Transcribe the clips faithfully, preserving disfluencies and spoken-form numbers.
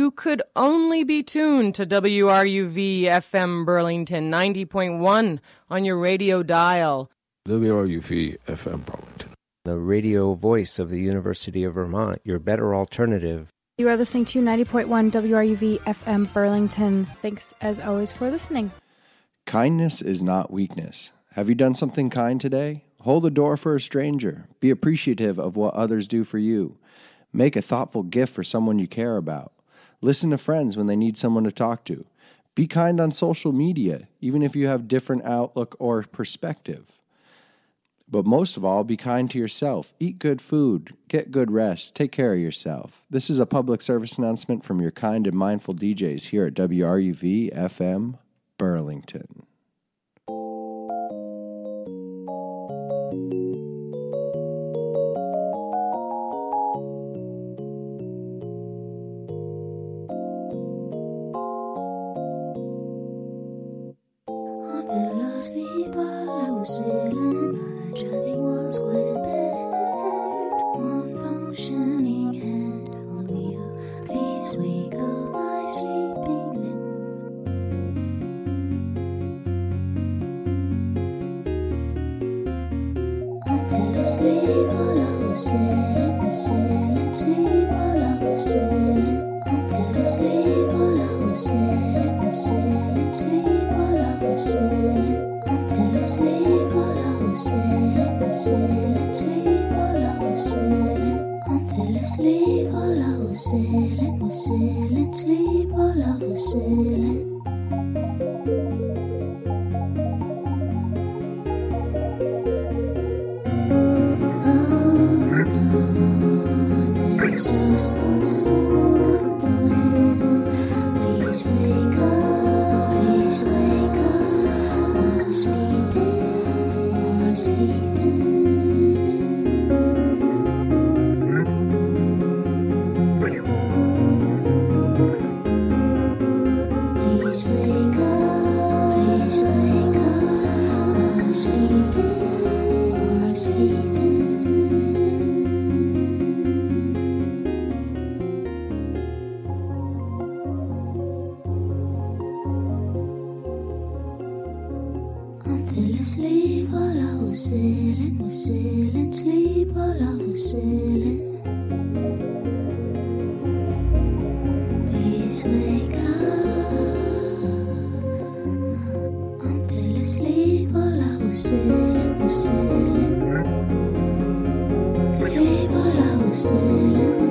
you could only be tuned to W R U V F M Burlington ninety point one on your radio dial. W R U V F M Burlington, the radio voice of the University of Vermont, your better alternative. You are listening to ninety point one W R U V F M Burlington. Thanks, as always, for listening. Kindness is not weakness. Have you done something kind today? Hold the door for a stranger. Be appreciative of what others do for you. Make a thoughtful gift for someone you care about. Listen to friends when they need someone to talk to. Be kind on social media, even if you have different outlook or perspective. But most of all, be kind to yourself. Eat good food. Get good rest. Take care of yourself. This is a public service announcement from your kind and mindful D Js here at W R U V F M Burlington. Sleep while I was sailing, my driving was quite impaired. One functioning hand on the wheel, please wake up my sleeping limb. I fell asleep while I was sailing, was sailing, sleep while I was sailing. I fell asleep while I was sailing, was sailing, sleep while I was sailing. Fell asleep while I was sailing, was sailing, sleep while I was sailing. I fell asleep while I was sailing, was sailing, sleep while I was sailing. Oh no, there's a storm brewing. Please wake up, please wake up. I'm sleeping, I'm sleeping. Please wake up, please wake up. I'm sleeping, I'm sleeping. Sleep while I was sailing, was sailing, sleep while I was sailing. Please wake up. I fell asleep while I was sailing, was sailing. Sleep while I was sailing.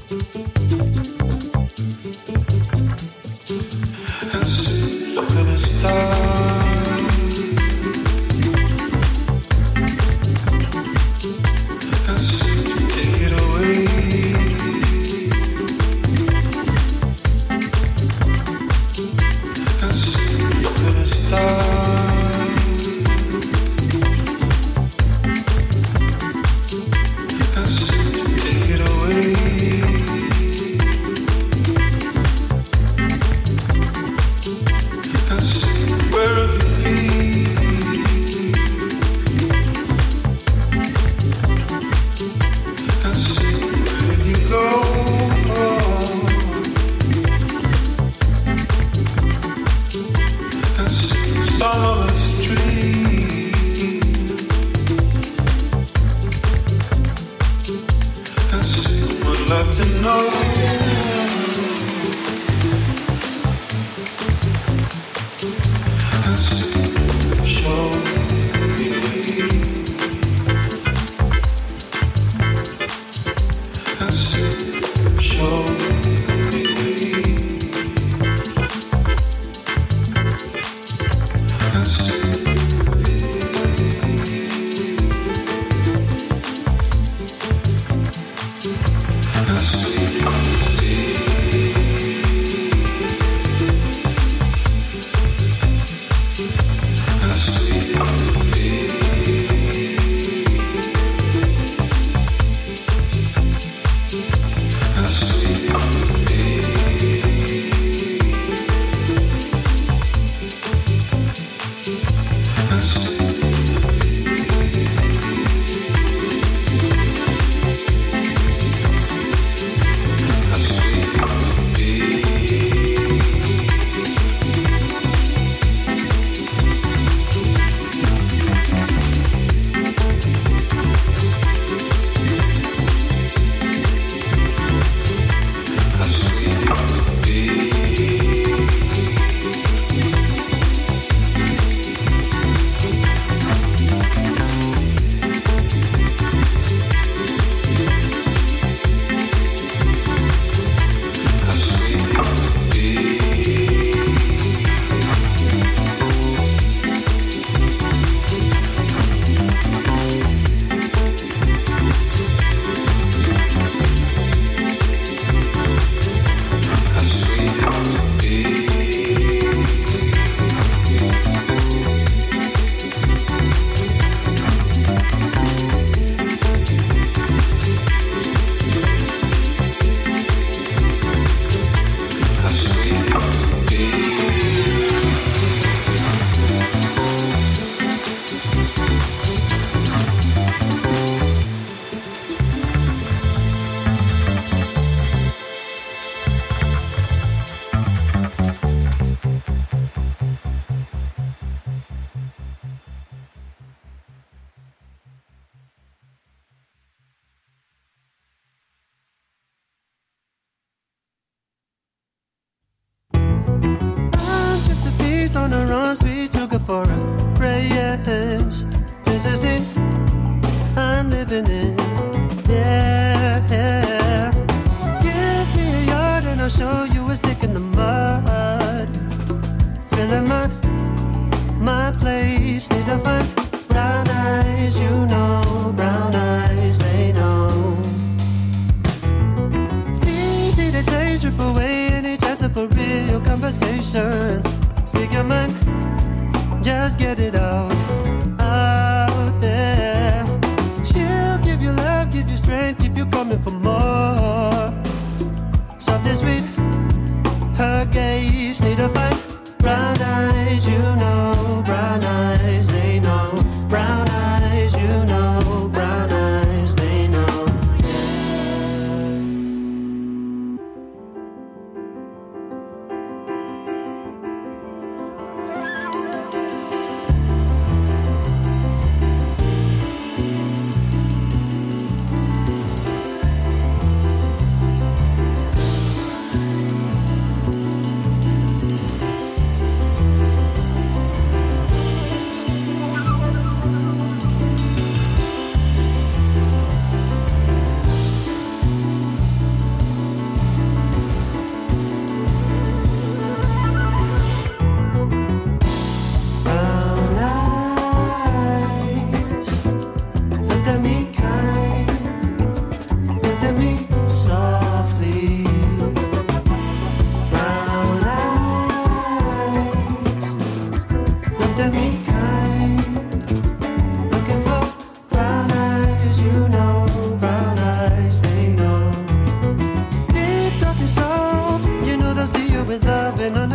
On her arms, we took her for a prayers. This is it, I'm living in. Yeah, yeah. Give me a yard and I'll show you a stick in the mud. Filling my, my place, need to find brown eyes, you know, brown eyes, they know. It's easy to take, strip away any chance of a real conversation. Speak your mind, just get it out, out there. She'll give you love, give you strength, keep you coming for more. Soft and sweet, her gaze need to find brown eyes, you know, brown eyes, they know. Brown eyes, you know, brown eyes, they know.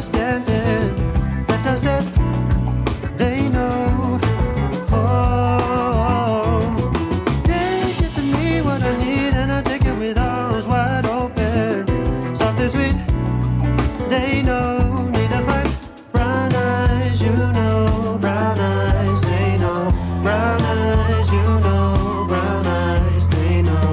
understanding. That doesn't they know? Oh, they give to me what I need, and I take it with arms wide open. Soft and sweet, they know. Need to find brown eyes, you know. Brown eyes, they know. Brown eyes, you know. Brown eyes, they know.